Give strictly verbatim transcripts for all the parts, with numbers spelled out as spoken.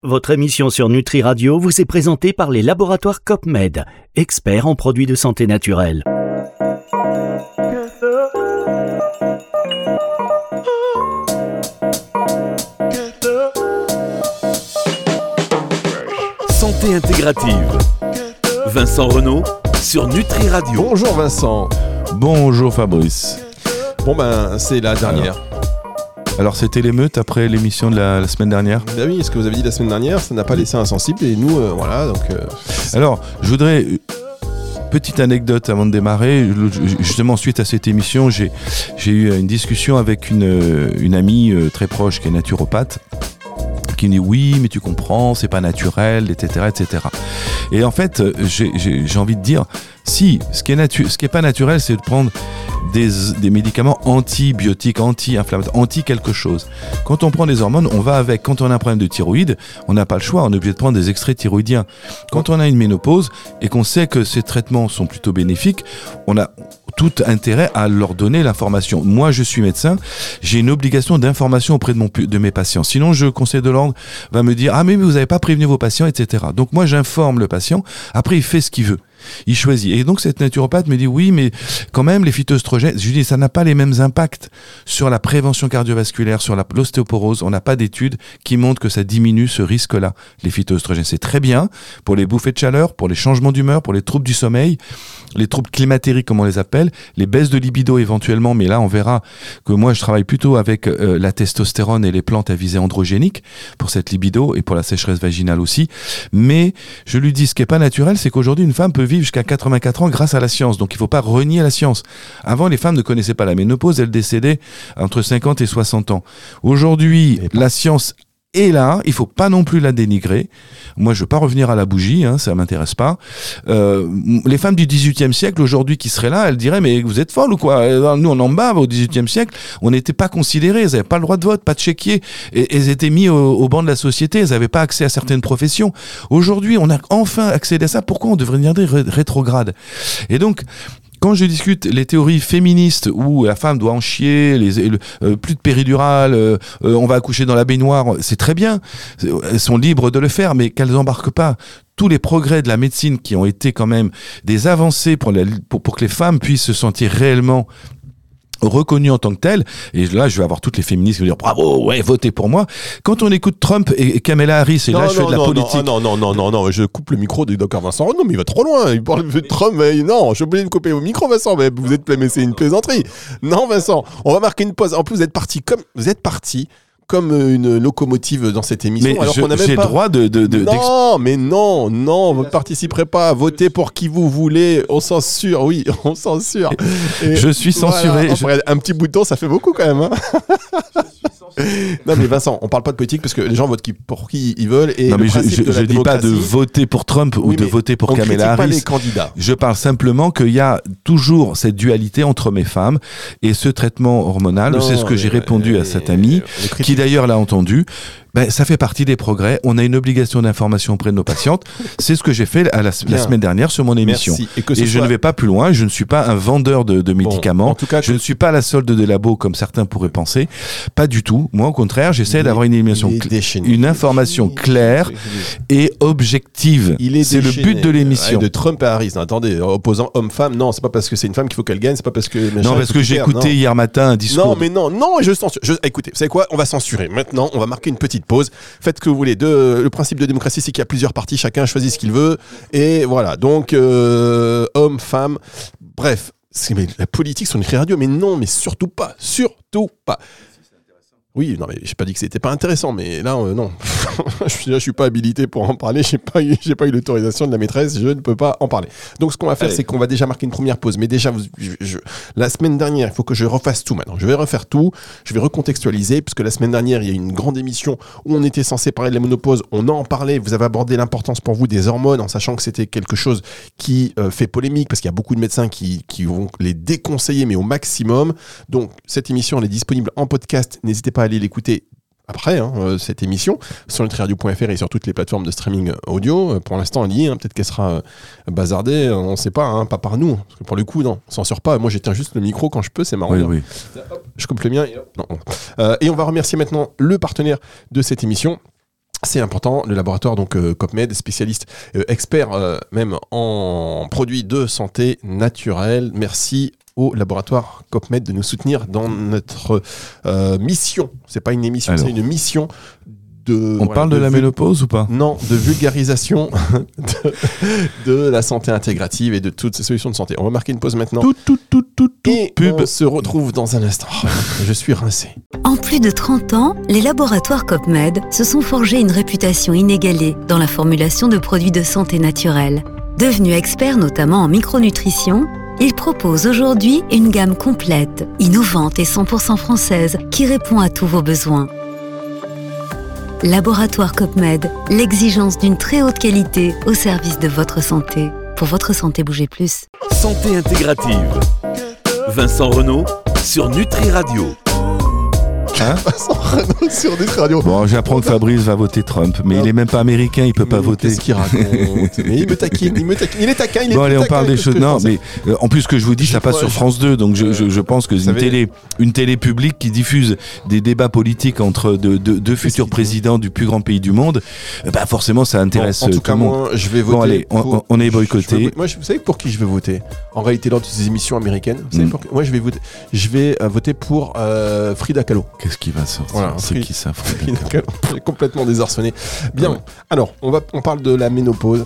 Votre émission sur Nutri Radio vous est présentée par les laboratoires COPMED, experts en produits de santé naturelle. Santé intégrative. Vincent Renaud sur Nutri Radio. Bonjour Vincent. Bonjour Fabrice. Bon ben c'est la dernière. Alors, alors c'était l'émeute après l'émission de la, la semaine dernière. Ben oui, ce que vous avez dit la semaine dernière, ça n'a pas laissé insensible et nous, euh, voilà donc... Euh, alors, je voudrais... Petite anecdote avant de démarrer, justement suite à cette émission, j'ai, j'ai eu une discussion avec une, une amie très proche qui est naturopathe, qui me dit oui mais tu comprends, c'est pas naturel, et cetera et cetera. Et en fait, j'ai, j'ai, j'ai envie de dire, si, ce qui est, natu- ce qui est pas naturel, c'est de prendre des, des médicaments antibiotiques, anti-inflammatoires, anti quelque chose. Quand on prend des hormones, on va avec. Quand on a un problème de thyroïde, on n'a pas le choix, on est obligé de prendre des extraits thyroïdiens. Quand on a une ménopause et qu'on sait que ces traitements sont plutôt bénéfiques, on a tout intérêt à leur donner l'information. Moi, je suis médecin, j'ai une obligation d'information auprès de, mon, de mes patients. Sinon, le conseil de l'ordre va me dire « Ah, mais vous n'avez pas prévenu vos patients, et cetera » Donc moi, j'informe le patient, après il fait ce qu'il veut. Il choisit. Et donc cette naturopathe me dit oui, mais quand même les phytoestrogènes, je lui dis ça n'a pas les mêmes impacts sur la prévention cardiovasculaire, sur la, l'ostéoporose. On n'a pas d'études qui montrent que ça diminue ce risque-là. Les phytoestrogènes, c'est très bien pour les bouffées de chaleur, pour les changements d'humeur, pour les troubles du sommeil, les troubles climatériques comme on les appelle, les baisses de libido éventuellement. Mais là, on verra que moi, je travaille plutôt avec euh, la testostérone et les plantes à visée androgénique pour cette libido et pour la sécheresse vaginale aussi. Mais je lui dis ce qui est pas naturel, c'est qu'aujourd'hui une femme peut vivre jusqu'à quatre-vingt-quatre ans grâce à la science. Donc il ne faut pas renier la science. Avant, les femmes ne connaissaient pas la ménopause, elles décédaient entre cinquante et soixante ans. Aujourd'hui, la science est là, il ne faut pas non plus la dénigrer. Moi, je ne veux pas revenir à la bougie, hein, ça ne m'intéresse pas. Euh, les femmes du dix-huitième siècle, aujourd'hui, qui seraient là, elles diraient, mais vous êtes folles ou quoi ? Nous, on en bave au dix-huitième siècle, on n'était pas considérées, elles n'avaient pas le droit de vote, pas de chéquier, et elles étaient mises au, au banc de la société, elles n'avaient pas accès à certaines professions. Aujourd'hui, on a enfin accédé à ça, pourquoi on devrait dire des ré- rétrogrades ? Et donc, quand je discute les théories féministes où la femme doit en chier, les, le, euh, plus de péridurale, euh, euh, on va accoucher dans la baignoire, c'est très bien, elles sont libres de le faire, mais qu'elles n'embarquent pas tous les progrès de la médecine qui ont été quand même des avancées pour, la, pour, pour que les femmes puissent se sentir réellement reconnu en tant que tel, et là je vais avoir toutes les féministes qui vont dire bravo, ouais, votez pour moi. Quand on écoute Trump et Kamala Harris, et non, là je non, fais de la non, politique. Non, non, non, non, non, je coupe le micro du docteur Vincent Renaud, mais il va trop loin, il parle de Trump, mais non, je suis obligé de couper au micro, Vincent, mais vous êtes, mais c'est une plaisanterie. Non, Vincent, on va marquer une pause. En plus, vous êtes parti comme, vous êtes parti comme une locomotive dans cette émission. Mais alors je, qu'on a même j'ai pas... le droit de... de, de non, d'exp... mais non, non, vous ne participerez pas. Votez pour qui vous voulez. On censure, oui, on censure. Et je suis censuré. Voilà, je... Un petit bouton, ça fait beaucoup quand même. Hein. Non mais Vincent, on parle pas de politique parce que les gens votent qui, pour qui ils veulent. Et non mais je, je, je dis pas de voter pour Trump oui, ou de voter pour Kamala Harris. Pas les candidats. Je parle simplement qu'il y a toujours cette dualité entre hommes et femmes et ce traitement hormonal. Non, c'est ce que j'ai répondu à cette amie qui d'ailleurs l'a entendu. Ben, ça fait partie des progrès. On a une obligation d'information auprès de nos patientes. C'est ce que j'ai fait à la, la semaine dernière sur mon émission. Merci. Et, que et je soit... ne vais pas plus loin. Je ne suis pas un vendeur de, de médicaments. Bon, en tout cas, je que... ne suis pas à la solde des labos comme certains pourraient penser. Pas du tout. Moi, au contraire, j'essaie il d'avoir une émission, cl- une information claire et objective. Il est c'est déchaîné. Le but de l'émission. Ouais, de Trump à Harris. Non, attendez, opposant homme-femme. Non, c'est pas parce que c'est une femme qu'il faut qu'elle gagne. C'est pas parce que. Non, parce que j'ai écouté hier matin un discours. Non, mais non, non, je censure. Je... Écoutez, vous savez quoi ? On va censurer. Maintenant, on va marquer une petite pause. Faites que vous voulez. De, le principe de démocratie, c'est qu'il y a plusieurs partis, chacun choisit ce qu'il veut. Et voilà. Donc, euh, homme, femme, bref. C'est, mais la politique sur Nutri Radio, mais non, mais surtout pas. Surtout pas. Oui, non, mais j'ai pas dit que c'était pas intéressant, mais là, euh, non. je, je suis pas habilité pour en parler, j'ai pas eu, j'ai pas eu l'autorisation de la maîtresse, je ne peux pas en parler. Donc, ce qu'on va faire, Allez. c'est qu'on va déjà marquer une première pause. Mais déjà, je, je, la semaine dernière, il faut que je refasse tout maintenant. Je vais refaire tout, je vais recontextualiser, puisque la semaine dernière, il y a eu une grande émission où on était censé parler de la ménopause. On en parlait, vous avez abordé l'importance pour vous des hormones, en sachant que c'était quelque chose qui euh, fait polémique, parce qu'il y a beaucoup de médecins qui, qui vont les déconseiller, mais au maximum. Donc, cette émission, elle est disponible en podcast. N'hésitez pas à aller l'écouter après hein, euh, cette émission sur nutri radio point f r et sur toutes les plateformes de streaming audio. Euh, pour l'instant, elle y est, hein, peut-être qu'elle sera euh, bazardée, euh, on ne sait pas, hein, pas par nous, parce que pour le coup, non, on s'en sort pas. Moi, j'éteins juste le micro quand je peux, c'est marrant. Oui, oui. Hop, je coupe le mien. Et, non, non. Euh, et on va remercier maintenant le partenaire de cette émission. C'est important, le laboratoire donc euh, CopMed, spécialiste, euh, expert euh, même en produits de santé naturelle. Merci au laboratoire CopMed de nous soutenir dans notre euh, mission. C'est pas une émission, Alors. c'est une mission. De, On voilà, parle de, de la vul... ménopause ou pas ? Non, de vulgarisation de, de la santé intégrative et de toutes ces solutions de santé. On va marquer une pause maintenant. Tout, tout, tout, tout, tout, et pub. On se retrouve dans un instant. Je suis rincé. En plus de trente ans, les laboratoires CopMed se sont forgés une réputation inégalée dans la formulation de produits de santé naturelle. Devenus experts notamment en micronutrition, ils proposent aujourd'hui une gamme complète, innovante et cent pour cent française qui répond à tous vos besoins. Laboratoire CopMed, l'exigence d'une très haute qualité au service de votre santé. Pour votre santé, bougez plus. Santé intégrative. Vincent Renaud sur Nutri Radio. Hein Vincent Renaud sur Nutri Radio. Bon, j'apprends que Fabrice va voter Trump, mais non. il est même pas américain, il peut pas mais voter. Qu'est-ce qu'il raconte? Mais il me taquine, il me taquine, il est taquin, il est Bon, allez, on parle des choses. Non, je mais euh, en plus, ce que je vous dis, je ça passe sur France deux, donc je, je, je pense que une télé, une télé publique qui diffuse des débats politiques entre deux, deux, deux futurs présidents du plus grand pays du monde, bah forcément, ça intéresse bon, en tout tout cas, le monde. Moi, je vais voter. Bon, allez, on, pour... on est boycotté. Moi, je, vous savez pour qui je vais voter? En réalité, lors de ces émissions américaines, vous savez mm. pour... moi, je vais voter. Je vais euh, voter pour euh, Frida Kahlo. Qu'est-ce qui va sortir? Voilà, c'est Frida... qui ça? J'ai complètement désarçonné. Bien. Ouais. Alors, on va, on parle de la ménopause.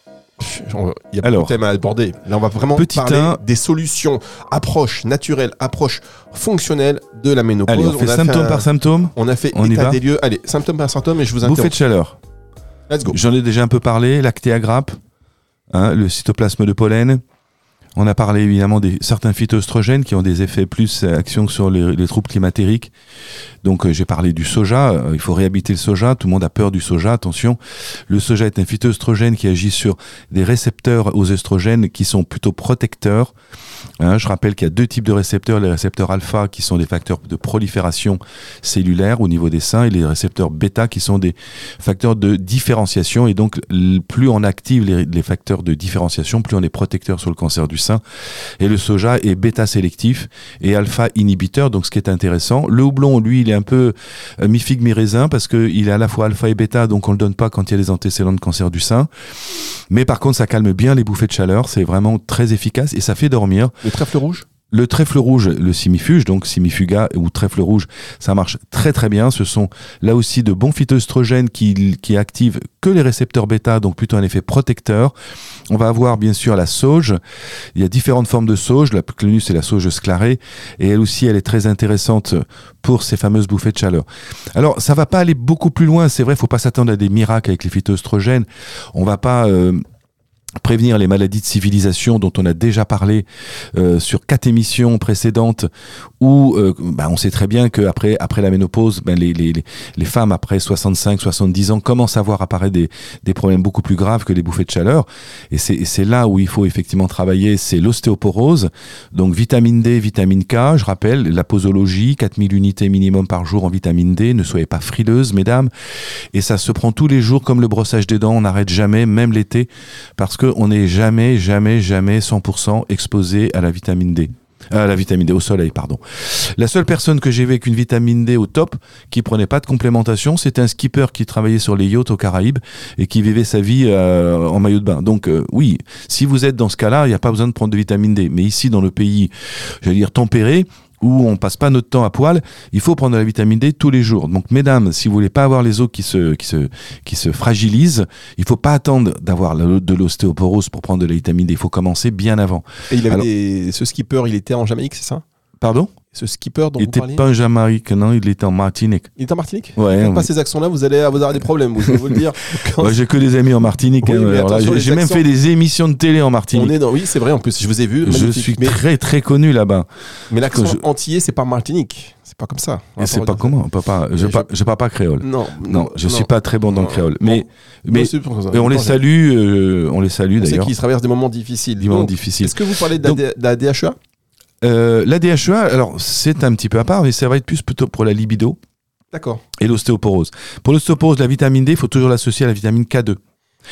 Il y a beaucoup de thèmes à aborder. Là, on va vraiment parler un... des solutions, approches naturelles, approches fonctionnelles de la ménopause. Allez, on fait on symptôme fait un... par symptôme. On a fait on état des lieux. Allez, symptôme par symptôme, et je vous interromps. Bouffée de chaleur. Let's go. J'en ai déjà un peu parlé. Lactéagrappe, hein, le cytoplasme de pollen. On a parlé évidemment des certains phytoestrogènes qui ont des effets plus action sur les, les troubles climatériques. Donc euh, j'ai parlé du soja, euh, il faut réhabiliter le soja, tout le monde a peur du soja, attention. Le soja est un phytoestrogène qui agit sur des récepteurs aux œstrogènes qui sont plutôt protecteurs. Hein, je rappelle qu'il y a deux types de récepteurs, les récepteurs alpha qui sont des facteurs de prolifération cellulaire au niveau des seins et les récepteurs bêta qui sont des facteurs de différenciation, et donc plus on active les, les facteurs de différenciation, plus on est protecteur sur le cancer du sein. Et le soja est bêta sélectif et alpha inhibiteur, donc ce qui est intéressant. Le houblon, lui, il est un peu euh, mi-figue mi-raisin parce qu'il est à la fois alpha et bêta, donc on le donne pas quand il y a des antécédents de cancer du sein. Mais par contre, ça calme bien les bouffées de chaleur, c'est vraiment très efficace et ça fait dormir. Le trèfle rouge ? Le trèfle rouge, le simifuge, donc simifuga ou trèfle rouge, ça marche très très bien. Ce sont là aussi de bons phytoestrogènes qui, qui activent que les récepteurs bêta, donc plutôt un effet protecteur. On va avoir bien sûr la sauge. Il y a différentes formes de sauge. La plus connue, c'est la sauge sclarée. Et elle aussi, elle est très intéressante pour ces fameuses bouffées de chaleur. Alors, ça va pas aller beaucoup plus loin. C'est vrai, il faut pas s'attendre à des miracles avec les phytoestrogènes. On va pas... Euh, prévenir les maladies de civilisation dont on a déjà parlé euh, sur quatre émissions précédentes où euh, bah, on sait très bien qu'après après la ménopause, bah, les, les, les femmes après soixante-cinq soixante-dix ans commencent à voir apparaître des, des problèmes beaucoup plus graves que les bouffées de chaleur, et c'est, et c'est là où il faut effectivement travailler, c'est l'ostéoporose, donc vitamine D, vitamine K, je rappelle la posologie, quatre mille unités minimum par jour en vitamine D, ne soyez pas frileuses mesdames, et ça se prend tous les jours comme le brossage des dents, on n'arrête jamais, même l'été, parce qu'on n'est jamais, jamais, jamais cent pour cent exposé à la vitamine D. À la vitamine D, au soleil, pardon. La seule personne que j'ai vue avec une vitamine D au top, qui prenait pas de complémentation, c'était un skipper qui travaillait sur les yachts aux Caraïbes et qui vivait sa vie euh, en maillot de bain. Donc euh, oui, si vous êtes dans ce cas-là, il n'y a pas besoin de prendre de vitamine D. Mais ici, dans le pays, j'allais dire tempéré, où on passe pas notre temps à poil, il faut prendre de la vitamine D tous les jours. Donc mesdames, si vous voulez pas avoir les os qui se qui se qui se fragilisent, il faut pas attendre d'avoir de l'ostéoporose pour prendre de la vitamine D, il faut commencer bien avant. Et il avait Alors, des... ce skipper, il était en Jamaïque, c'est ça? Pardon? Ce skipper dont il vous était parliez? pas en Jamaïque, non, il était en Martinique. Il était en Martinique? Ouais. Faites pas ouais. ces accents-là, vous allez avoir des problèmes, vous allez vous le dire. Quand... Moi, j'ai que des amis en Martinique. Oui, hein, alors là, j'ai, j'ai même fait des émissions de télé en Martinique. On est dans... Oui, c'est vrai, en plus, je vous ai vu. Je suis mais... très très connu là-bas. Mais l'accent je... antillais, c'est pas Martinique. C'est pas comme ça. Et c'est pas comment on peut pas, Je parle je... pas créole. Non, non, non je non. suis pas très bon dans non. le créole. Bon. Mais mais, mais on les salue, euh, on les salue on d'ailleurs. C'est qu'ils traversent des moments difficiles. Des moments difficiles. Est-ce que vous parlez de la, Donc, de la D H E A? euh, La D H E A, alors c'est un petit peu à part, mais ça va être plus plutôt pour la libido. D'accord. Et l'ostéoporose. Pour l'ostéoporose, la vitamine D, il faut toujours l'associer à la vitamine K deux.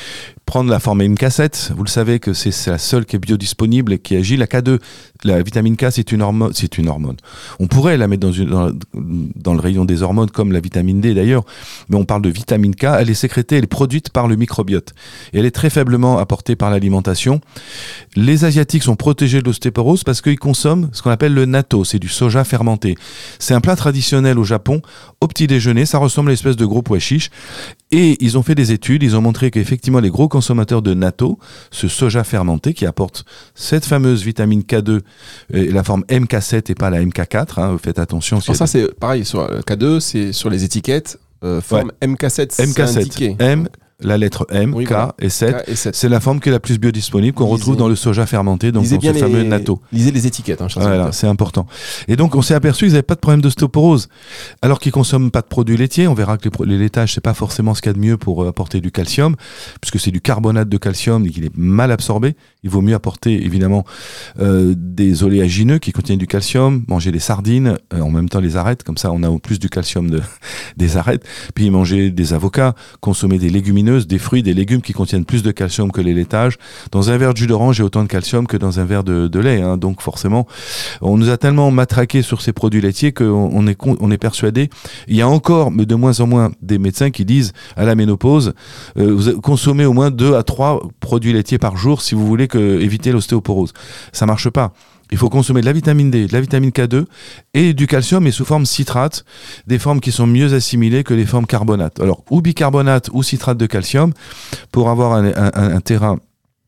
prendre la forme M K sept. Vous le savez que c'est, c'est la seule qui est biodisponible et qui agit. La K deux, la vitamine K, c'est une hormone. C'est une hormone. On pourrait la mettre dans, une, dans, dans le rayon des hormones comme la vitamine D d'ailleurs, mais on parle de vitamine K. Elle est sécrétée, elle est produite par le microbiote et elle est très faiblement apportée par l'alimentation. Les Asiatiques sont protégés de l'ostéoporose parce qu'ils consomment ce qu'on appelle le natto, c'est du soja fermenté. C'est un plat traditionnel au Japon. Au petit déjeuner, ça ressemble à une espèce de gros pois chiche. Et ils ont fait des études, ils ont montré qu'effectivement les gros consommateurs de natto, ce soja fermenté qui apporte cette fameuse vitamine K deux, et la forme M K sept et pas la M K quatre, hein, faites attention. Alors ça c'est pareil, sur K deux, c'est sur les étiquettes, euh, forme ouais. M K sept, M K sept, c'est indiqué. M, la lettre M, oui, K, voilà. et sept, K et sept. C'est la forme qui est la plus biodisponible, qu'on lisez, retrouve dans le soja fermenté, donc dans ce les, fameux natto. Lisez les étiquettes. Hein, voilà, c'est important. Et donc, on s'est aperçu qu'ils n'avaient pas de problème d'ostéoporose, alors qu'ils ne consomment pas de produits laitiers. On verra que les, les laitages, c'est pas forcément ce qu'il y a de mieux pour apporter du calcium, puisque c'est du carbonate de calcium et qu'il est mal absorbé. Il vaut mieux apporter, évidemment, euh, des oléagineux qui contiennent du calcium, manger des sardines, euh, en même temps les arêtes, comme ça, on a au plus du calcium de, des arêtes. Puis manger des avocats, consommer des légumineuses, des fruits, des légumes qui contiennent plus de calcium que les laitages. Dans un verre de jus d'orange, il y a autant de calcium que dans un verre de, de lait. Hein. Donc forcément, on nous a tellement matraqué sur ces produits laitiers qu'on on est, on est persuadé. Il y a encore, mais de moins en moins, des médecins qui disent à la ménopause, euh, vous consommez au moins deux à trois produits laitiers par jour si vous voulez que, éviter l'ostéoporose. Ça marche pas. Il faut consommer de la vitamine D, de la vitamine K deux et du calcium, mais sous forme citrate, des formes qui sont mieux assimilées que les formes carbonate. Alors, ou bicarbonate ou citrate de calcium, pour avoir un, un, un terrain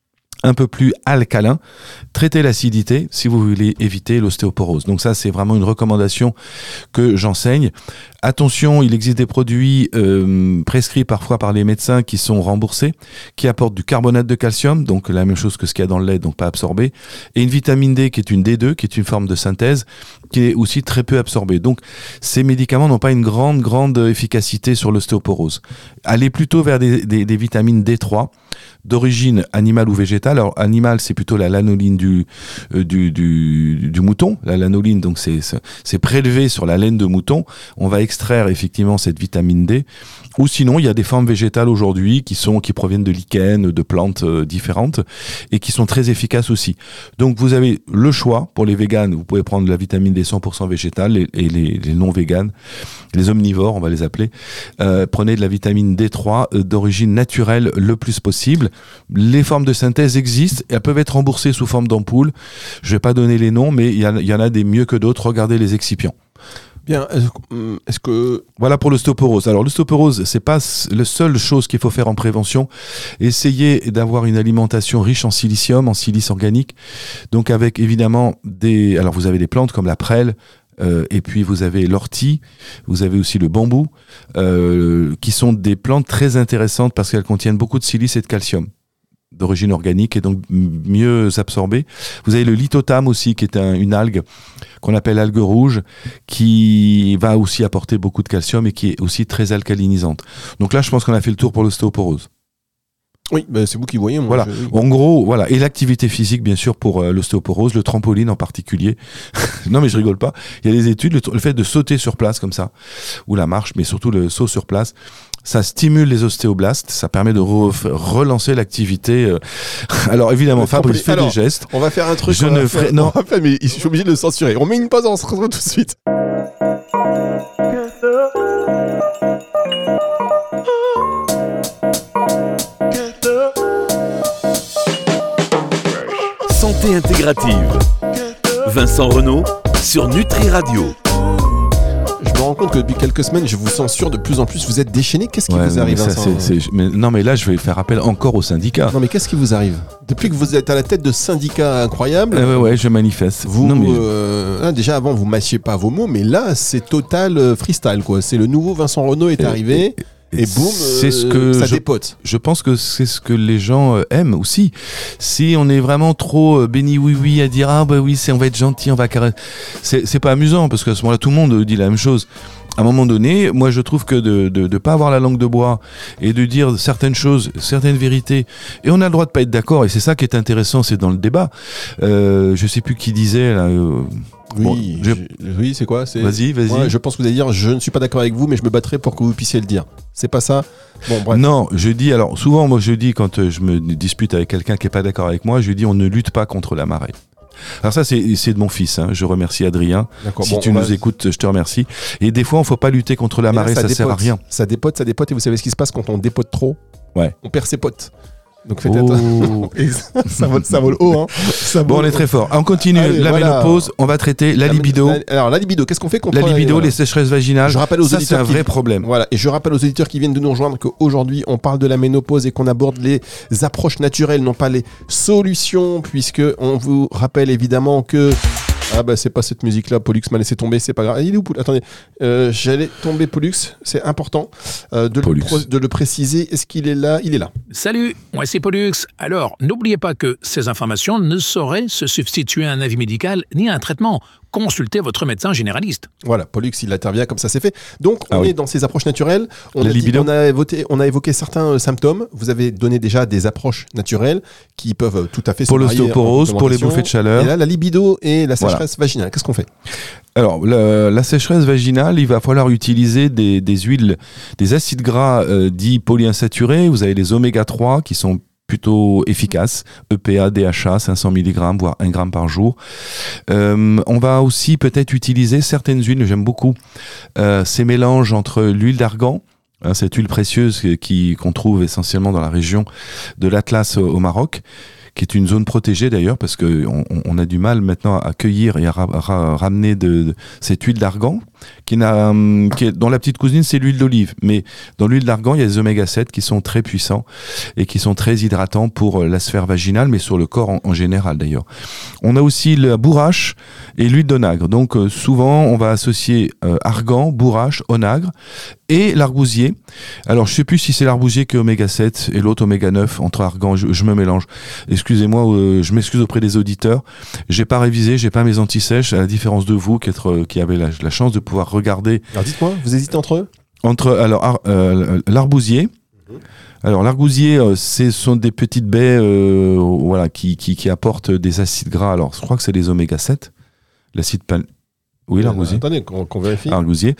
un peu plus alcalin, traiter l'acidité si vous voulez éviter l'ostéoporose. Donc ça, c'est vraiment une recommandation que j'enseigne. Attention, il existe des produits euh, prescrits parfois par les médecins qui sont remboursés, qui apportent du carbonate de calcium, donc la même chose que ce qu'il y a dans le lait, donc pas absorbé, et une vitamine D qui est une D deux, qui est une forme de synthèse, qui est aussi très peu absorbée. Donc ces médicaments n'ont pas une grande, grande efficacité sur l'ostéoporose. Allez plutôt vers des, des, des vitamines D trois, d'origine animale ou végétale. Alors animale, c'est plutôt la lanoline du, euh, du, du, du mouton. La lanoline, donc c'est, c'est, c'est prélevé sur la laine de mouton. On va extraire effectivement cette vitamine D. Ou sinon, il y a des formes végétales aujourd'hui qui sont qui proviennent de lichens, de plantes euh, différentes et qui sont très efficaces aussi. Donc vous avez le choix pour les véganes. Vous pouvez prendre de la vitamine D cent pour cent végétale et, et les, les non véganes, les omnivores, on va les appeler. Euh, prenez de la vitamine D trois euh, d'origine naturelle le plus possible. Les formes de synthèse existent et elles peuvent être remboursées sous forme d'ampoules. Je vais pas donner les noms, mais il y, a, il y en a des mieux que d'autres. Regardez les excipients. Bien, est-ce que... Voilà pour l'ostéoporose. Alors l'ostéoporose, c'est pas la seule chose qu'il faut faire en prévention. Essayez d'avoir une alimentation riche en silicium, en silice organique. Donc avec évidemment des... Alors vous avez des plantes comme la prêle, euh, et puis vous avez l'ortie, vous avez aussi le bambou, euh, qui sont des plantes très intéressantes parce qu'elles contiennent beaucoup de silice et de calcium d'origine organique et donc mieux absorbé. Vous avez le lithotame aussi qui est un, une algue qu'on appelle algue rouge qui va aussi apporter beaucoup de calcium et qui est aussi très alcalinisante. Donc là, je pense qu'on a fait le tour pour l'ostéoporose. Oui, bah c'est vous qui voyez. Moi, voilà. Je... Oui. En gros, voilà. Et l'activité physique, bien sûr, pour euh, l'ostéoporose, le trampoline en particulier. Non, mais je rigole pas. Il y a des études, le, le fait de sauter sur place comme ça, ou la marche, mais surtout le saut sur place, ça stimule les ostéoblastes, ça permet de re- relancer l'activité. Euh... Alors évidemment, Fabrice fait des gestes. On va faire un truc. Je ne ferai faire... non. Faire, mais je suis obligé de le censurer. On met une pause, on se retrouve tout de suite. Santé intégrative. Vincent Renaud sur Nutri Radio. Je me rends compte que depuis quelques semaines, je vous censure de plus en plus. Vous êtes déchaîné. Qu'est-ce qui ouais, vous arrive, ça, Vincent c'est, c'est, mais, Non, mais là, je vais faire appel encore au syndicat. Non, mais qu'est-ce qui vous arrive? Depuis que vous êtes à la tête de syndicats incroyables. Euh, ouais, ouais, je manifeste. Vous, non, mais... euh, là, déjà avant, vous mâchiez pas vos mots, mais là, c'est total freestyle, quoi. C'est le nouveau Vincent Renaud est arrivé. Et, et... Et boum, c'est ce que euh, ça je, dépote. Je pense que c'est ce que les gens euh, aiment aussi. Si on est vraiment trop euh, béni oui oui à dire ah bah oui c'est on va être gentil, on va caresser, c'est c'est pas amusant parce qu'à ce moment-là tout le monde dit la même chose. à un moment donné, moi je trouve que de de, de pas avoir la langue de bois et de dire certaines choses, certaines vérités, et on a le droit de pas être d'accord, et c'est ça qui est intéressant, c'est dans le débat. Euh, je sais plus qui disait là. Euh, Oui, bon, je... je... oui, c'est quoi c'est... Vas-y, vas-y. Ouais, je pense que vous allez dire, je ne suis pas d'accord avec vous, mais je me battrai pour que vous puissiez le dire. C'est pas ça? Bon, bref. Non, je dis, alors souvent, moi je dis, quand je me dispute avec quelqu'un qui est pas d'accord avec moi, je dis, on ne lutte pas contre la marée. Alors ça, c'est, c'est de mon fils, hein. Je remercie Adrien. D'accord, si bon, tu nous va... écoutes, je te remercie. Et des fois, on ne faut pas lutter contre la marée, là, ça, ça sert à rien. Ça dépote, ça dépote, et vous savez ce qui se passe quand on dépote trop? Ouais. On perd ses potes. Donc faites attention. ça, vole, ça vole haut. Hein. Ça bon, vole on est très fort. On continue. Allez, la voilà. ménopause, on va traiter la, la libido. La, alors la libido, qu'est-ce qu'on fait contre la libido, voilà. les sécheresses vaginales? Je rappelle aux ça, auditeurs c'est un qui... vrai problème. Voilà. Et je rappelle aux auditeurs qui viennent de nous rejoindre qu'aujourd'hui, on parle de la ménopause et qu'on aborde les approches naturelles, non pas les solutions, puisque on vous rappelle évidemment que ah bah c'est pas cette musique là, Pollux m'a laissé tomber, c'est pas grave. Il est où Pollux? Attendez, euh, j'allais tomber Pollux, c'est important euh, de, le pro- de le préciser. Est-ce qu'il est là? Il est là. Salut, moi c'est Pollux. Alors, n'oubliez pas que ces informations ne sauraient se substituer à un avis médical ni à un traitement. Consultez votre médecin généraliste. Voilà, Pollux, il intervient comme ça, c'est fait. Donc, on ah oui. est dans ces approches naturelles. On a, dit, on, a évoqué, on a évoqué certains euh, symptômes. Vous avez donné déjà des approches naturelles qui peuvent tout à fait se pour l'ostéoporose, pour les bouffées de chaleur. Et là, la libido et la sécheresse voilà. vaginale. Qu'est-ce qu'on fait? Alors, la, la sécheresse vaginale, il va falloir utiliser des, des huiles, des acides gras euh, dits polyinsaturés. Vous avez les oméga trois qui sont plutôt efficace, E P A, D H A, cinq cents milligrammes, voire un gramme par jour. Euh, on va aussi peut-être utiliser certaines huiles, j'aime beaucoup, euh, ces mélanges entre l'huile d'argan, hein, cette huile précieuse qui, qu'on trouve essentiellement dans la région de l'Atlas au, au Maroc, qui est une zone protégée d'ailleurs, parce qu'on on a du mal maintenant à cueillir et à, ra- à ramener de, de cette huile d'argan, qui n'a, qui est, dans la petite cousine, c'est l'huile d'olive. Mais dans l'huile d'argan, il y a des oméga sept qui sont très puissants et qui sont très hydratants pour la sphère vaginale, mais sur le corps en, en général d'ailleurs. On a aussi la bourrache et l'huile d'onagre. Donc euh, souvent, on va associer euh, argan, bourrache, onagre et l'argousier. Alors, je sais plus si c'est l'argousier qui est oméga sept et l'autre oméga neuf, entre argan, je, je me mélange. Excusez-moi, euh, je m'excuse auprès des auditeurs. J'ai pas révisé, j'ai pas mes antisèches, à la différence de vous qui, être, qui avez la, la chance de pouvoir regarder. Alors dites-moi, vous hésitez entre eux? Entre, alors, ar, euh, l'arbousier. Mmh. Alors, l'argousier, euh, ce sont des petites baies euh, voilà, qui, qui, qui apportent des acides gras. Alors, je crois que c'est des oméga sept. L'acide pan... Oui, l'argousier. Euh, attendez, qu'on, qu'on vérifie. L'argousier.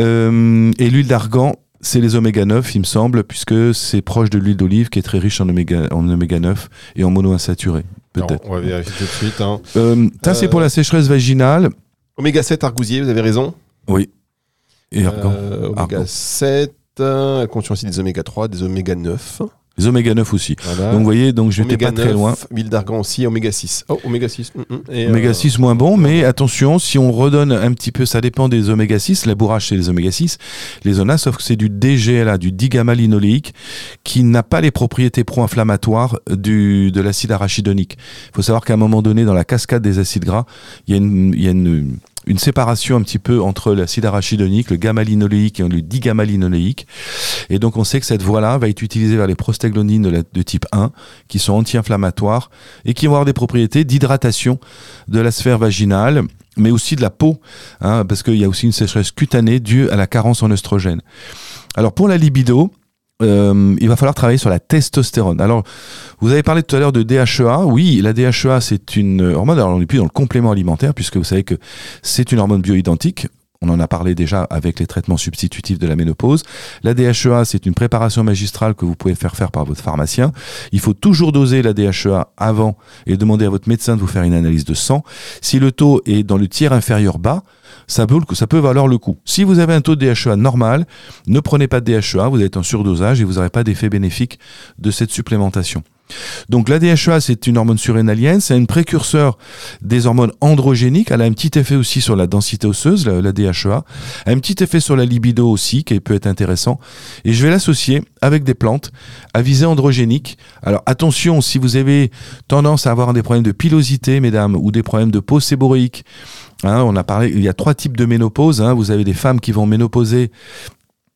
Euh, et l'huile d'argan, c'est les oméga neuf, il me semble, puisque c'est proche de l'huile d'olive qui est très riche en oméga, en oméga neuf et en monoinsaturé. Peut-être. Alors, on va vérifier tout de suite. Hein. Euh, ça, euh... c'est pour la sécheresse vaginale. Oméga sept, argousier, vous avez raison. Oui. Et argan. Euh, oméga argan. sept, elle contient aussi des oméga trois, des oméga neuf. Les oméga neuf aussi. Voilà. Donc vous voyez, donc je n'étais pas très loin. Huile d'argan aussi, oméga six. Oh, oméga six. Mm, mm. Et oméga six euh... moins bon, mais attention, si on redonne un petit peu, ça dépend des oméga six, la bourrache c'est les oméga six, les O N A, sauf que c'est du D G L A, du digamma-linoléique, qui n'a pas les propriétés pro-inflammatoires du, de l'acide arachidonique. Il faut savoir qu'à un moment donné, dans la cascade des acides gras, il y a une, il y a une une séparation un petit peu entre l'acide arachidonique, le gamma-linoléique et le digamma-linoléique. Et donc, on sait que cette voie-là va être utilisée vers les prostaglandines de, la, de type un, qui sont anti-inflammatoires et qui vont avoir des propriétés d'hydratation de la sphère vaginale, mais aussi de la peau, hein, parce qu'il y a aussi une sécheresse cutanée due à la carence en oestrogène. Alors, pour la libido, Euh, il va falloir travailler sur la testostérone. Alors, vous avez parlé tout à l'heure de D H E A. Oui, la D H E A, c'est une hormone. Alors, on n'est plus dans le complément alimentaire, puisque vous savez que c'est une hormone bioidentique. On en a parlé déjà avec les traitements substitutifs de la ménopause. La D H E A, c'est une préparation magistrale que vous pouvez faire faire par votre pharmacien. Il faut toujours doser la D H E A avant et demander à votre médecin de vous faire une analyse de sang. Si le taux est dans le tiers inférieur bas, ça peut, ça peut valoir le coup. Si vous avez un taux de D H E A normal, ne prenez pas de D H E A, vous êtes en surdosage et vous n'aurez pas d'effet bénéfique de cette supplémentation. Donc la D H E A, c'est une hormone surrénalienne, c'est un précurseur des hormones androgéniques, elle a un petit effet aussi sur la densité osseuse, la, la D H E A, un petit effet sur la libido aussi, qui peut être intéressant, et je vais l'associer avec des plantes à visée androgénique. Alors attention, si vous avez tendance à avoir des problèmes de pilosité, mesdames, ou des problèmes de peau séborrhéique, hein, on a parlé, il y a trois types de ménopause, hein, vous avez des femmes qui vont ménopauser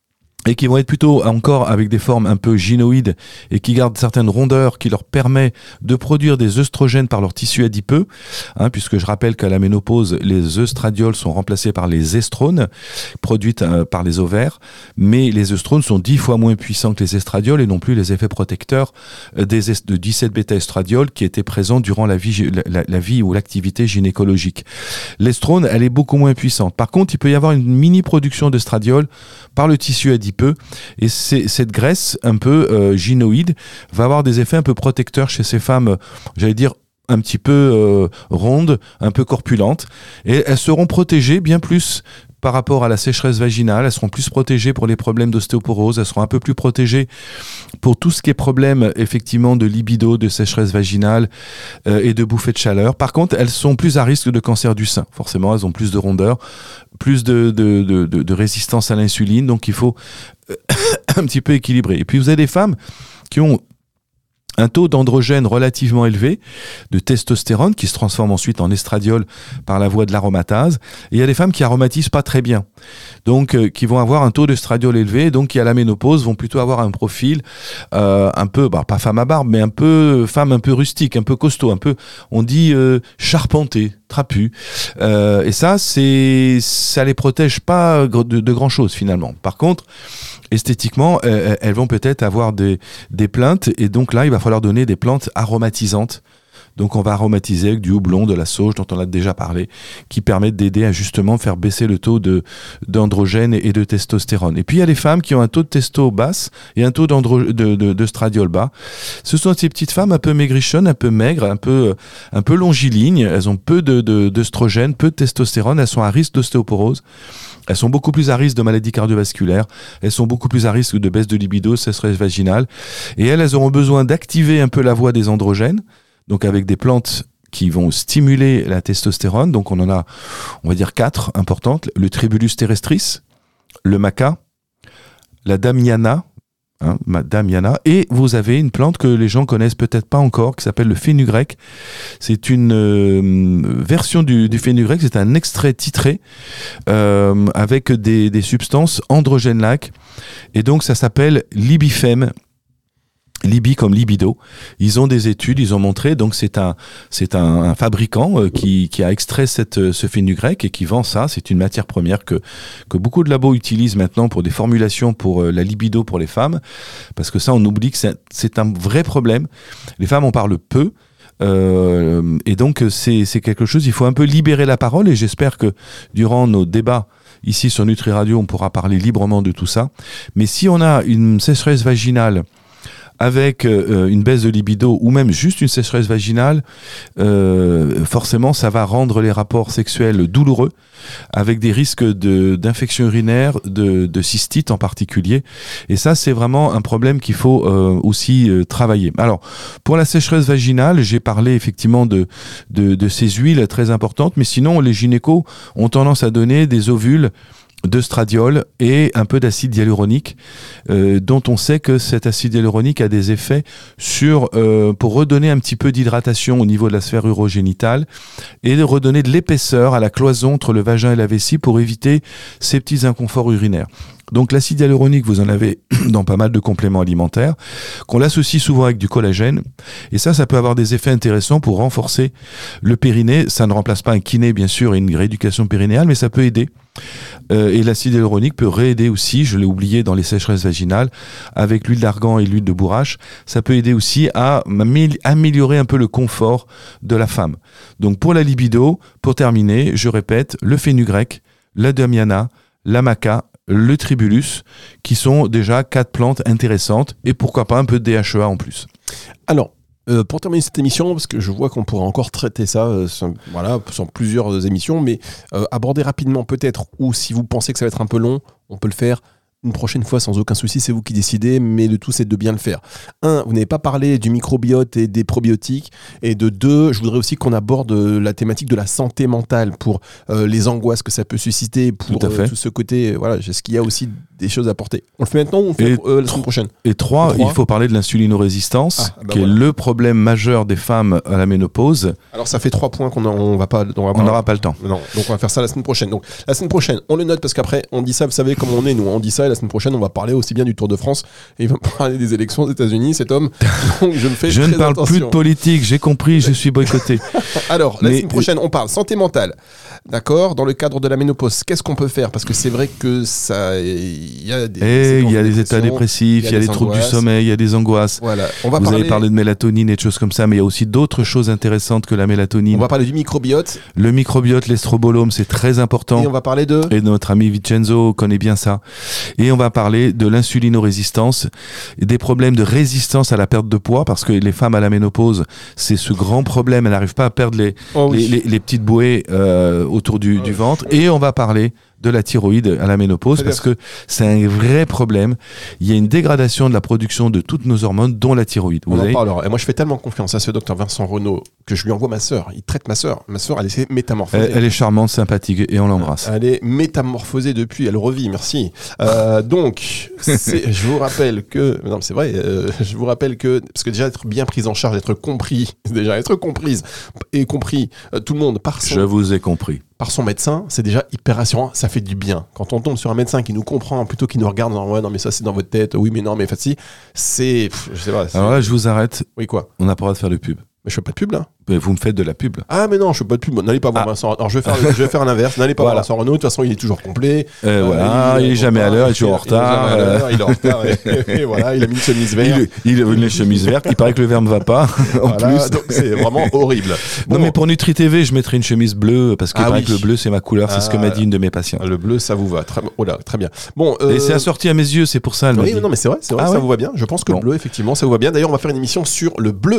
et qui vont être plutôt encore avec des formes un peu gynoïdes et qui gardent certaines rondeurs qui leur permet de produire des œstrogènes par leur tissu adipeux, hein, puisque je rappelle qu'à la ménopause, les œstradioles sont remplacés par les estrones produites euh, par les ovaires, mais les œstrones sont dix fois moins puissants que les estradioles et non plus les effets protecteurs euh, des est- de dix-sept bêta-estradiol qui étaient présents durant la vie, la, la, la vie ou l'activité gynécologique. L'estrone, elle est beaucoup moins puissante. Par contre, il peut y avoir une mini-production d'estradiol par le tissu adipeux. Et c'est, cette graisse un peu euh, gynoïde va avoir des effets un peu protecteurs chez ces femmes, euh, j'allais dire un petit peu euh, rondes, un peu corpulentes, et elles seront protégées bien plus par rapport à la sécheresse vaginale, elles seront plus protégées pour les problèmes d'ostéoporose, elles seront un peu plus protégées pour tout ce qui est problème effectivement de libido, de sécheresse vaginale euh, et de bouffées de chaleur. Par contre, elles sont plus à risque de cancer du sein. Forcément, elles ont plus de rondeur, plus de, de, de, de, de résistance à l'insuline, donc il faut euh, un petit peu équilibrer. Et puis vous avez des femmes qui ont un taux d'androgène relativement élevé, de testostérone qui se transforme ensuite en estradiol par la voie de l'aromatase. Et il y a des femmes qui aromatisent pas très bien, donc euh, qui vont avoir un taux d'estradiol élevé, donc qui à la ménopause vont plutôt avoir un profil euh, un peu, bah, pas femme à barbe, mais un peu femme un peu rustique, un peu costaud, un peu, on dit euh, charpenté, trapu. Euh, et ça, c'est, ça les protège pas de, de grand chose finalement. Par contre, esthétiquement, euh, elles vont peut-être avoir des, des plaintes, et donc là, il va falloir donner des plantes aromatisantes. Donc on va aromatiser avec du houblon, de la sauge dont on a déjà parlé, qui permettent d'aider à justement faire baisser le taux de, d'androgène et de testostérone. Et puis il y a les femmes qui ont un taux de testo basse et un taux d'andro- de, de, de stradiol bas. Ce sont ces petites femmes un peu maigrichonnes, un peu maigres, un peu, un peu longilignes. Elles ont peu de, de, d'œstrogène, peu de testostérone. Elles sont à risque d'ostéoporose. Elles sont beaucoup plus à risque de maladies cardiovasculaires. Elles sont beaucoup plus à risque de baisse de libido, sécheresse vaginale. Et elles, elles auront besoin d'activer un peu la voie des androgènes. Donc avec des plantes qui vont stimuler la testostérone. Donc on en a, on va dire quatre importantes. Le Tribulus terrestris, le maca, la damiana, hein, damiana, et vous avez une plante que les gens connaissent peut-être pas encore, qui s'appelle le fenugrec. C'est une euh, version du, du fenugrec, c'est un extrait titré euh, avec des, des substances androgènes-lac. Et donc ça s'appelle libifem. Libi comme libido. Ils ont des études, ils ont montré, donc c'est un, c'est un, un fabricant euh, qui, qui a extrait cette, ce fenugrec et qui vend ça. C'est une matière première que, que beaucoup de labos utilisent maintenant pour des formulations pour euh, la libido pour les femmes. Parce que ça, on oublie que c'est, c'est un vrai problème. Les femmes en parlent peu. Euh, et donc, c'est, c'est quelque chose, il faut un peu libérer la parole, et j'espère que durant nos débats ici sur Nutri Radio, on pourra parler librement de tout ça. Mais si on a une sécheresse vaginale avec euh, une baisse de libido ou même juste une sécheresse vaginale, euh, forcément ça va rendre les rapports sexuels douloureux, avec des risques de, d'infection urinaire, de, de cystite en particulier. Et ça, c'est vraiment un problème qu'il faut euh, aussi euh, travailler. Alors, pour la sécheresse vaginale, j'ai parlé effectivement de, de, de ces huiles très importantes, mais sinon les gynécos ont tendance à donner des ovules d'œstradiol et un peu d'acide hyaluronique, euh, dont on sait que cet acide hyaluronique a des effets sur, euh, pour redonner un petit peu d'hydratation au niveau de la sphère urogénitale et de redonner de l'épaisseur à la cloison entre le vagin et la vessie pour éviter ces petits inconforts urinaires. Donc l'acide hyaluronique, vous en avez dans pas mal de compléments alimentaires, qu'on l'associe souvent avec du collagène, et ça, ça peut avoir des effets intéressants pour renforcer le périnée. Ça ne remplace pas un kiné, bien sûr, et une rééducation périnéale, mais ça peut aider. Euh, et l'acide hyaluronique peut réaider aussi, je l'ai oublié dans les sécheresses vaginales, avec l'huile d'argan et l'huile de bourrache, ça peut aider aussi à améliorer un peu le confort de la femme. Donc pour la libido, pour terminer, je répète, le fenugrec, la damiana, la maca, le tribulus, qui sont déjà quatre plantes intéressantes, et pourquoi pas un peu de D H E A en plus. Alors, Euh, pour terminer cette émission, parce que je vois qu'on pourrait encore traiter ça, euh, sans, voilà, sur plusieurs émissions, mais euh, aborder rapidement peut-être, ou si vous pensez que ça va être un peu long, on peut le faire une prochaine fois sans aucun souci, c'est vous qui décidez, mais le tout c'est de bien le faire. Un, vous n'avez pas parlé du microbiote et des probiotiques, et de deux, je voudrais aussi qu'on aborde la thématique de la santé mentale pour euh, les angoisses que ça peut susciter, pour tout, euh, tout ce côté, voilà, est-ce qu'il y a aussi des choses à apporter. On le fait maintenant ou on le fait euh, la semaine prochaine? Et trois, il faut parler de l'insulinorésistance, ah, bah qui voilà. est le problème majeur des femmes à la ménopause. Alors ça fait trois points qu'on on va pas, on n'aura pas le temps. Non, donc on va faire ça la semaine prochaine. Donc la semaine prochaine, on le note parce qu'après on dit ça, vous savez comment on est nous, on dit ça. la semaine prochaine, on va parler aussi bien du Tour de France et il va parler des élections aux États-Unis, cet homme. Donc je me fais Je très ne parle attention. plus de politique, j'ai compris, je suis boycotté. Alors, la Mais- semaine prochaine, on parle santé mentale. D'accord ? Dans le cadre de la ménopause, qu'est-ce qu'on peut faire ? Parce que c'est vrai que ça. Il y a des. Et il y a séquences de des états dépression, dépressifs, il y a des des troubles du angoisses. sommeil, il y a des angoisses. Voilà. On va Vous parler. avez parlé de mélatonine et de choses comme ça, mais il y a aussi d'autres choses intéressantes que la On mélatonine. va parler du microbiote Le microbiote, l'estrobolome, c'est très important. et on va parler de. Et notre ami Vincenzo connaît bien ça. Et on va parler de l'insulinorésistance, et des problèmes de résistance à la perte de poids, parce que les femmes à la ménopause, c'est ce grand problème, elles n'arrivent pas à perdre les, Oh oui. les, les- les petites bouées euh, autour du, du ventre. Et on va parler de la thyroïde à la ménopause, C'est-à-dire- parce que c'est un vrai problème. Il y a une dégradation de la production de toutes nos hormones, dont la thyroïde. Vous On en avez- parlera. Et moi, je fais tellement confiance à ce docteur Vincent Renaud que je lui envoie ma sœur. Il traite ma sœur. Ma sœur, elle est métamorphosée. elle, elle est charmante, sympathique, et on l'embrasse. Elle est métamorphosée depuis, elle revit, merci. Euh, donc, c'est- je vous rappelle que, non mais c'est vrai, euh, je vous rappelle que, parce que déjà être bien prise en charge, être compris, déjà être comprise et compris euh, tout le monde par Je son, vous ai compris. par son médecin, c'est déjà hyper rassurant, ça fait du bien. Quand on tombe sur un médecin qui nous comprend plutôt qu'il nous regarde, en disant, ouais non mais ça c'est dans votre tête, oui mais non mais facile, c'est, pff, je sais pas. c'est- Alors là, je vous arrête. Oui quoi, On n'a pas le droit de faire de pub. mais je fais pas de pub là. Mais vous me faites de la pub. Ah mais non, je fais pas de pub. N'allez pas voir Ah. Vincent. Alors je vais faire, je vais faire l'inverse. N'allez pas Voilà. voir Vincent Renaud. De toute façon, il est toujours complet. Euh, Euh, voilà, il, est jamais à l'heure, il est toujours en il est jamais retard. à euh, l'heure, Il est en retard. Et, et voilà, il a mis une chemise verte. Il, il a une chemise verte, il paraît que le verre ne va pas, en Voilà, plus. donc c'est vraiment horrible. Non, Bon, mais pour Nutri T V, je mettrai une chemise bleue, parce qu'il Ah paraît oui. que le bleu, c'est ma couleur, c'est ce que Ah, m'a dit une de mes patientes. le bleu, ça vous va. Très, oh là, très bien. Bon. euh, Et c'est assorti à mes yeux, c'est pour ça, elle m'a Oui, dit. non, mais c'est vrai, c'est vrai, Ah ça ouais vous va bien. Je pense que Bon. le bleu, effectivement, ça vous va bien. D'ailleurs, on va faire une émission sur le bleu.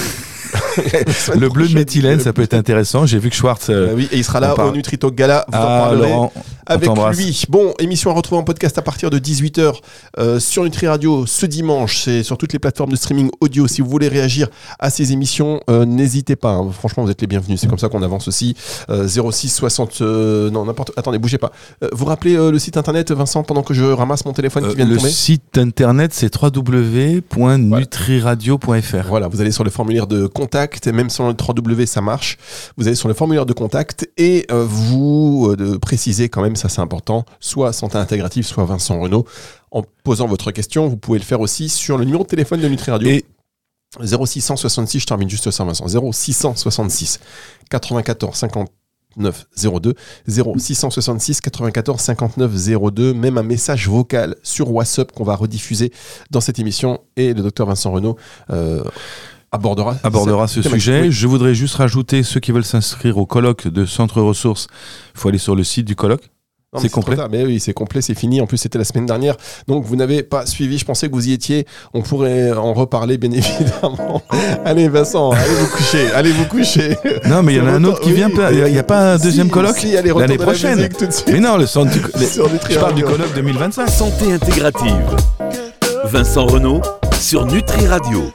Le bleu de méthylène, ça peut être intéressant. J'ai vu que Schwartz. euh, Ah oui, et il sera là on parle. au Nutritalk Gala. Vous en ah, parlerez. Laurent, on Avec t'embrasse. lui. Bon, émission à retrouver en podcast à partir de dix-huit heures euh, sur Nutri Radio ce dimanche. C'est sur toutes les plateformes de streaming audio. Si vous voulez réagir à ces émissions, euh, n'hésitez pas. Hein. Franchement, vous êtes les bienvenus. C'est comme ça qu'on avance aussi. Euh, zéro six soixante. Euh, non, n'importe. Attendez, bougez pas. Euh, vous rappelez euh, le site internet, Vincent, pendant que je ramasse mon téléphone Euh, qui vient de le tomber. site internet, c'est w w w point nutriradio point f r. Voilà, vous allez sur le formulaire de contact, et même sur le w w w ça marche. Vous allez sur le formulaire de contact et euh, vous euh, de précisez quand même, ça c'est important, soit Santé Intégrative, soit Vincent Renaud. En posant votre question, vous pouvez le faire aussi sur le numéro de téléphone de Nutri Radio. Et zéro six cent soixante-six, je termine juste ça Vincent, zéro six cent soixante-six quatre-vingt-quatorze cinquante-neuf zéro deux, zéro six cent soixante-six quatre-vingt-quatorze cinquante-neuf zéro deux, même un message vocal sur WhatsApp qu'on va rediffuser dans cette émission et le docteur Vincent Renaud euh, abordera, abordera cette ce thématique. sujet. Oui. Je voudrais juste rajouter ceux qui veulent s'inscrire au colloque de Centre Ressources. Il faut aller sur le site du colloque. Non, C'est mais trop complet. tard. Mais oui, c'est complet, c'est fini. En plus, c'était la semaine dernière. Donc, vous n'avez pas suivi. Je pensais que vous y étiez. On pourrait en reparler, bien évidemment. Allez, Vincent, allez vous coucher. Allez vous coucher. Non, mais il y en a C'est un autre qui retour- vient. oui. Il n'y a pas un Si, deuxième colloque si, allez, retour l'année de la prochaine. musique tout de suite. Mais non, le centre du. les- Sur Nutri Je parle du Radio. colloque deux mille vingt-cinq. Santé intégrative. Vincent Renaud sur Nutri Radio.